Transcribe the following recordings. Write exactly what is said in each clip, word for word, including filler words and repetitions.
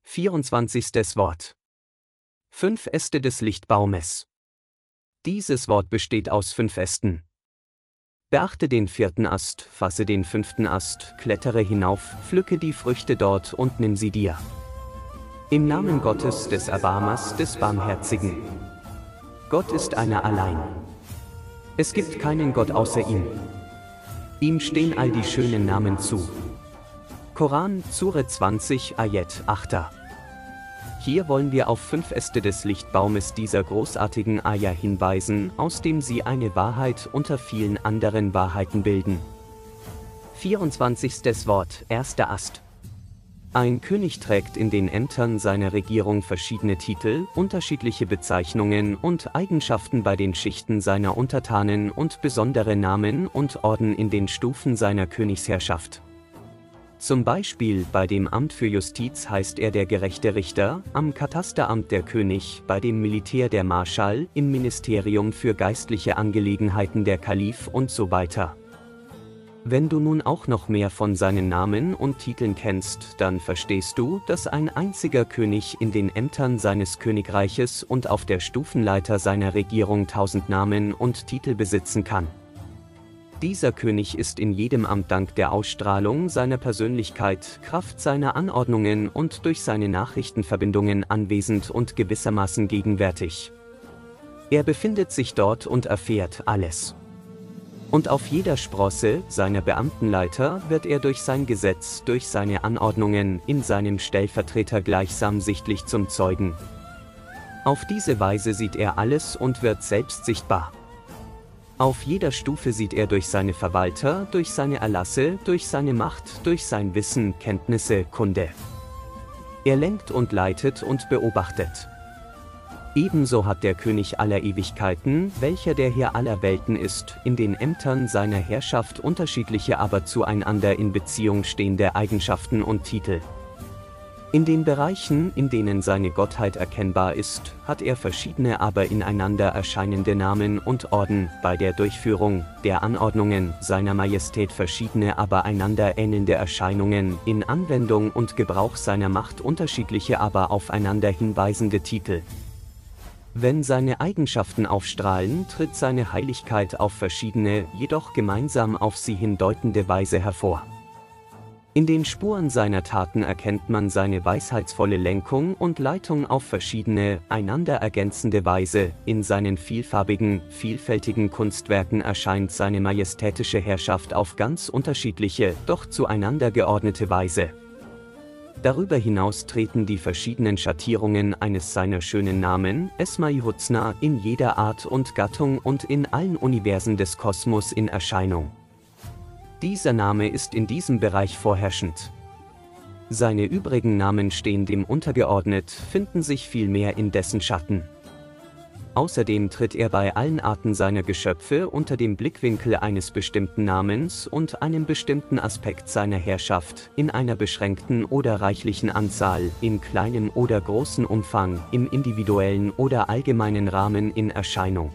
vierundzwanzigstes Wort. Fünf Äste des Lichtbaumes. Dieses Wort besteht aus fünf Ästen. Beachte den vierten Ast, fasse den fünften Ast, klettere hinauf, pflücke die Früchte dort und nimm sie dir. Im Namen Gottes, des Erbarmers, des Barmherzigen. Gott ist einer allein. Es gibt keinen Gott außer ihm. Ihm stehen all die schönen Namen zu. Koran, Sure zwanzig, Ayat acht. Hier wollen wir auf fünf Äste des Lichtbaumes dieser großartigen Ayah hinweisen, aus dem sie eine Wahrheit unter vielen anderen Wahrheiten bilden. vierundzwanzigstes Wort, erster Ast. Ein König trägt in den Ämtern seiner Regierung verschiedene Titel, unterschiedliche Bezeichnungen und Eigenschaften bei den Schichten seiner Untertanen und besondere Namen und Orden in den Stufen seiner Königsherrschaft. Zum Beispiel bei dem Amt für Justiz heißt er der gerechte Richter, am Katasteramt der König, bei dem Militär der Marschall, im Ministerium für geistliche Angelegenheiten der Kalif und so weiter. Wenn du nun auch noch mehr von seinen Namen und Titeln kennst, dann verstehst du, dass ein einziger König in den Ämtern seines Königreiches und auf der Stufenleiter seiner Regierung tausend Namen und Titel besitzen kann. Dieser König ist in jedem Amt dank der Ausstrahlung seiner Persönlichkeit, Kraft seiner Anordnungen und durch seine Nachrichtenverbindungen anwesend und gewissermaßen gegenwärtig. Er befindet sich dort und erfährt alles. Und auf jeder Sprosse seiner Beamtenleiter wird er durch sein Gesetz, durch seine Anordnungen, in seinem Stellvertreter gleichsam sichtlich zum Zeugen. Auf diese Weise sieht er alles und wird selbst sichtbar. Auf jeder Stufe sieht er durch seine Verwalter, durch seine Erlasse, durch seine Macht, durch sein Wissen, Kenntnisse, Kunde. Er lenkt und leitet und beobachtet. Ebenso hat der König aller Ewigkeiten, welcher der Herr aller Welten ist, in den Ämtern seiner Herrschaft unterschiedliche, aber zueinander in Beziehung stehende Eigenschaften und Titel. In den Bereichen, in denen seine Gottheit erkennbar ist, hat er verschiedene, aber ineinander erscheinende Namen und Orden, bei der Durchführung der Anordnungen seiner Majestät verschiedene, aber einander ähnelnde Erscheinungen, in Anwendung und Gebrauch seiner Macht unterschiedliche, aber aufeinander hinweisende Titel. Wenn seine Eigenschaften aufstrahlen, tritt seine Heiligkeit auf verschiedene, jedoch gemeinsam auf sie hindeutende Weise hervor. In den Spuren seiner Taten erkennt man seine weisheitsvolle Lenkung und Leitung auf verschiedene, einander ergänzende Weise. In seinen vielfarbigen, vielfältigen Kunstwerken erscheint seine majestätische Herrschaft auf ganz unterschiedliche, doch zueinander geordnete Weise. Darüber hinaus treten die verschiedenen Schattierungen eines seiner schönen Namen, Esma-i Husna, in jeder Art und Gattung und in allen Universen des Kosmos in Erscheinung. Dieser Name ist in diesem Bereich vorherrschend. Seine übrigen Namen stehen dem untergeordnet, finden sich vielmehr in dessen Schatten. Außerdem tritt er bei allen Arten seiner Geschöpfe unter dem Blickwinkel eines bestimmten Namens und einem bestimmten Aspekt seiner Herrschaft, in einer beschränkten oder reichlichen Anzahl, in kleinem oder großen Umfang, im individuellen oder allgemeinen Rahmen in Erscheinung.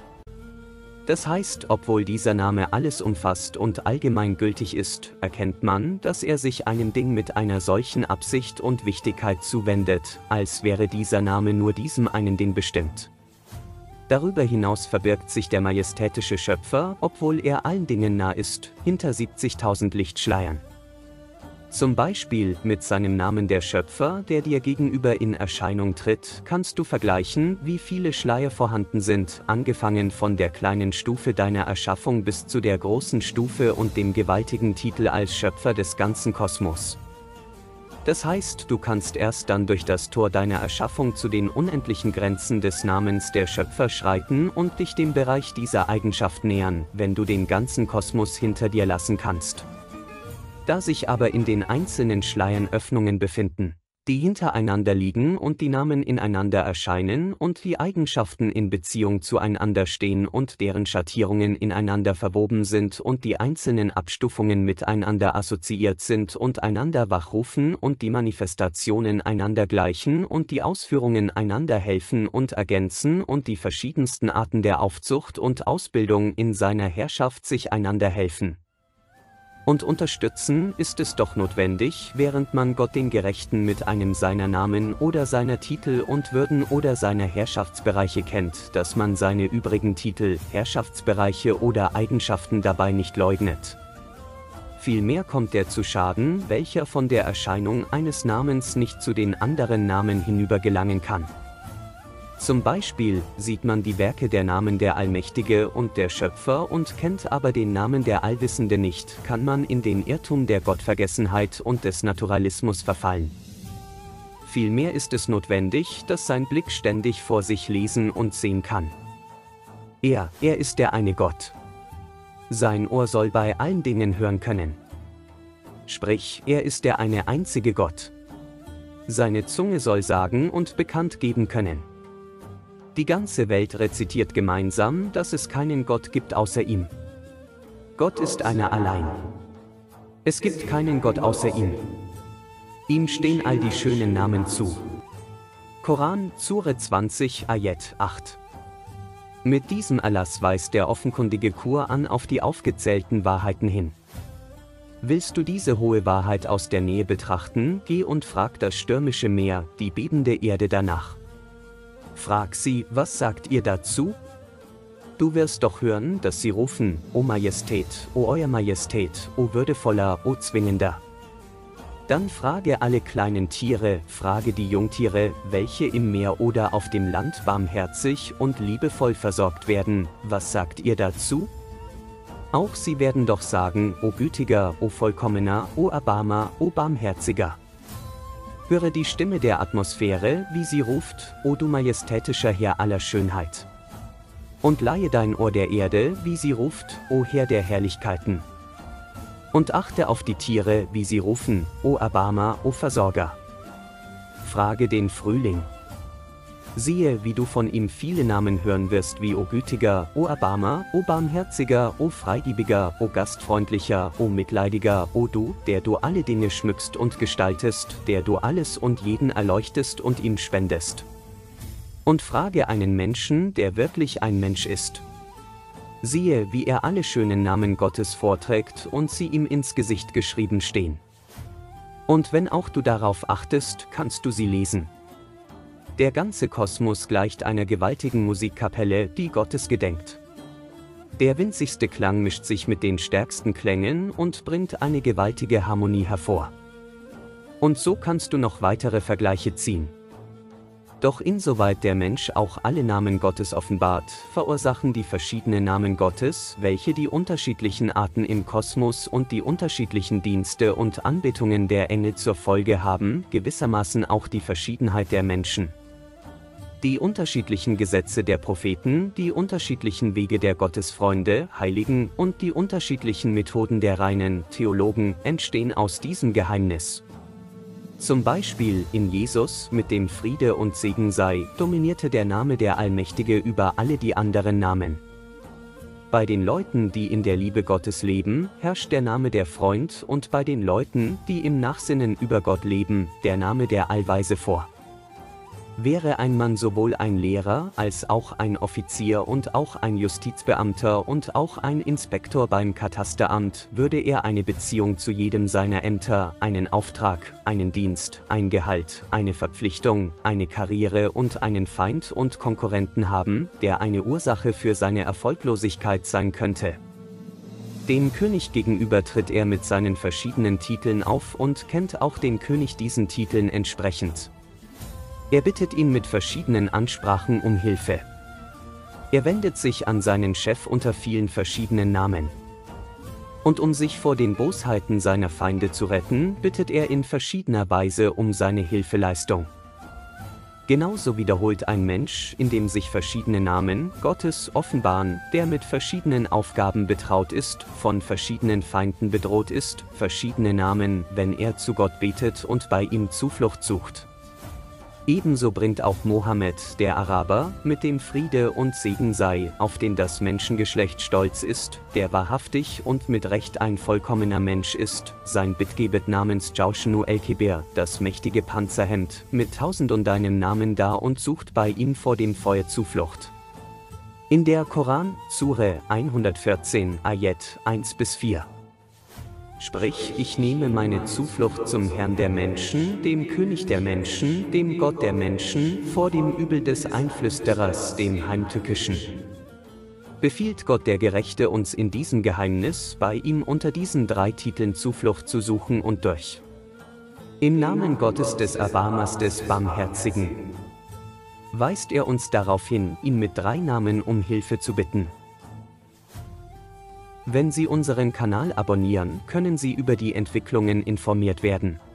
Das heißt, obwohl dieser Name alles umfasst und allgemeingültig ist, erkennt man, dass er sich einem Ding mit einer solchen Absicht und Wichtigkeit zuwendet, als wäre dieser Name nur diesem einen Ding bestimmt. Darüber hinaus verbirgt sich der majestätische Schöpfer, obwohl er allen Dingen nah ist, hinter siebzigtausend Lichtschleiern. Zum Beispiel mit seinem Namen der Schöpfer, der dir gegenüber in Erscheinung tritt, kannst du vergleichen, wie viele Schleier vorhanden sind, angefangen von der kleinen Stufe deiner Erschaffung bis zu der großen Stufe und dem gewaltigen Titel als Schöpfer des ganzen Kosmos. Das heißt, du kannst erst dann durch das Tor deiner Erschaffung zu den unendlichen Grenzen des Namens der Schöpfer schreiten und dich dem Bereich dieser Eigenschaft nähern, wenn du den ganzen Kosmos hinter dir lassen kannst. Da sich aber in den einzelnen Schleiern Öffnungen befinden, die hintereinander liegen und die Namen ineinander erscheinen und die Eigenschaften in Beziehung zueinander stehen und deren Schattierungen ineinander verwoben sind und die einzelnen Abstufungen miteinander assoziiert sind und einander wachrufen und die Manifestationen einander gleichen und die Ausführungen einander helfen und ergänzen und die verschiedensten Arten der Aufzucht und Ausbildung in seiner Herrschaft sich einander helfen. Und unterstützen ist es doch notwendig, während man Gott den Gerechten mit einem seiner Namen oder seiner Titel und Würden oder seiner Herrschaftsbereiche kennt, dass man seine übrigen Titel, Herrschaftsbereiche oder Eigenschaften dabei nicht leugnet. Vielmehr kommt er zu Schaden, welcher von der Erscheinung eines Namens nicht zu den anderen Namen hinübergelangen kann. Zum Beispiel sieht man die Werke der Namen der Allmächtige und der Schöpfer und kennt aber den Namen der Allwissende nicht, kann man in den Irrtum der Gottvergessenheit und des Naturalismus verfallen. Vielmehr ist es notwendig, dass sein Blick ständig vor sich lesen und sehen kann. Er, er ist der eine Gott. Sein Ohr soll bei allen Dingen hören können. Sprich, er ist der eine einzige Gott. Seine Zunge soll sagen und bekannt geben können. Die ganze Welt rezitiert gemeinsam, dass es keinen Gott gibt außer ihm. Gott ist einer allein. Es gibt keinen Gott außer ihm. Ihm stehen all die schönen Namen zu. Koran, Sure zwanzig, Ayat acht. Mit diesem Erlass weist der offenkundige Koran auf die aufgezählten Wahrheiten hin. Willst du diese hohe Wahrheit aus der Nähe betrachten, geh und frag das stürmische Meer, die bebende Erde danach. Frag sie, was sagt ihr dazu? Du wirst doch hören, dass sie rufen, O Majestät, O Euer Majestät, O würdevoller, O zwingender. Dann frage alle kleinen Tiere, frage die Jungtiere, welche im Meer oder auf dem Land barmherzig und liebevoll versorgt werden, was sagt ihr dazu? Auch sie werden doch sagen, O Gütiger, O Vollkommener, O Erbarmer, O Barmherziger. Höre die Stimme der Atmosphäre, wie sie ruft, O du majestätischer Herr aller Schönheit. Und leihe dein Ohr der Erde, wie sie ruft, O Herr der Herrlichkeiten. Und achte auf die Tiere, wie sie rufen, O Erbarmer, O Versorger. Frage den Frühling. Siehe, wie du von ihm viele Namen hören wirst wie O Gütiger, O Erbarmer, O Barmherziger, O Freigebiger, O Gastfreundlicher, O Mitleidiger, O du, der du alle Dinge schmückst und gestaltest, der du alles und jeden erleuchtest und ihm spendest. Und frage einen Menschen, der wirklich ein Mensch ist. Siehe, wie er alle schönen Namen Gottes vorträgt und sie ihm ins Gesicht geschrieben stehen. Und wenn auch du darauf achtest, kannst du sie lesen. Der ganze Kosmos gleicht einer gewaltigen Musikkapelle, die Gottes gedenkt. Der winzigste Klang mischt sich mit den stärksten Klängen und bringt eine gewaltige Harmonie hervor. Und so kannst du noch weitere Vergleiche ziehen. Doch insoweit der Mensch auch alle Namen Gottes offenbart, verursachen die verschiedenen Namen Gottes, welche die unterschiedlichen Arten im Kosmos und die unterschiedlichen Dienste und Anbetungen der Engel zur Folge haben, gewissermaßen auch die Verschiedenheit der Menschen. Die unterschiedlichen Gesetze der Propheten, die unterschiedlichen Wege der Gottesfreunde, Heiligen und die unterschiedlichen Methoden der reinen Theologen entstehen aus diesem Geheimnis. Zum Beispiel in Jesus, mit dem Friede und Segen sei, dominierte der Name der Allmächtige über alle die anderen Namen. Bei den Leuten, die in der Liebe Gottes leben, herrscht der Name der Freund und bei den Leuten, die im Nachsinnen über Gott leben, der Name der Allweise vor. Wäre ein Mann sowohl ein Lehrer als auch ein Offizier und auch ein Justizbeamter und auch ein Inspektor beim Katasteramt, würde er eine Beziehung zu jedem seiner Ämter, einen Auftrag, einen Dienst, ein Gehalt, eine Verpflichtung, eine Karriere und einen Feind und Konkurrenten haben, der eine Ursache für seine Erfolglosigkeit sein könnte. Dem König gegenüber tritt er mit seinen verschiedenen Titeln auf und kennt auch den König diesen Titeln entsprechend. Er bittet ihn mit verschiedenen Ansprachen um Hilfe. Er wendet sich an seinen Chef unter vielen verschiedenen Namen. Und um sich vor den Bosheiten seiner Feinde zu retten, bittet er in verschiedener Weise um seine Hilfeleistung. Genauso wiederholt ein Mensch, in dem sich verschiedene Namen Gottes offenbaren, der mit verschiedenen Aufgaben betraut ist, von verschiedenen Feinden bedroht ist, verschiedene Namen, wenn er zu Gott betet und bei ihm Zuflucht sucht. Ebenso bringt auch Mohammed, der Araber, mit dem Friede und Segen sei, auf den das Menschengeschlecht stolz ist, der wahrhaftig und mit Recht ein vollkommener Mensch ist, sein Bittgebet namens Jaushnu el-Kebir, das mächtige Panzerhemd, mit tausend und einem Namen dar und sucht bei ihm vor dem Feuer Zuflucht. In der Koran, Sure hundertvierzehn, Ayat eins bis vier. Sprich, ich nehme meine Zuflucht zum Herrn der Menschen, dem König der Menschen, dem Gott der Menschen, vor dem Übel des Einflüsterers, dem Heimtückischen. Befiehlt Gott der Gerechte uns in diesem Geheimnis, bei ihm unter diesen drei Titeln Zuflucht zu suchen und durch. Im Namen Gottes des Erbarmers des Barmherzigen weist er uns darauf hin, ihn mit drei Namen um Hilfe zu bitten. Wenn Sie unseren Kanal abonnieren, können Sie über die Entwicklungen informiert werden.